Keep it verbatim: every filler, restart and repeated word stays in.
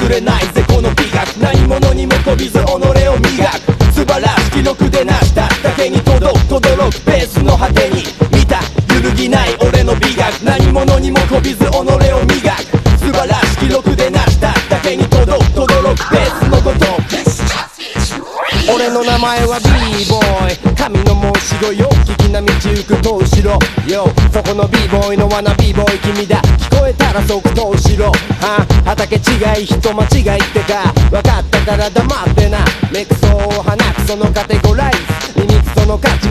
譲れないぜこの美学。何者にもこびず己を磨く素晴らしき記録でなしただけに届く轟くベースの果てに見た揺るぎない俺の美学。何者にもこびず己を磨く素晴らしき記録でなしただけに届く轟くベースのごと俺の名前は B ボーイ神の申し子よ聞きな道行くと後ろよそこの B ボーイのワナ B ボーイ君だ聞こえたら即答しろは畑違い人間違いってか分かったから黙ってなメクソを放くそのカテゴライズ耳くその価値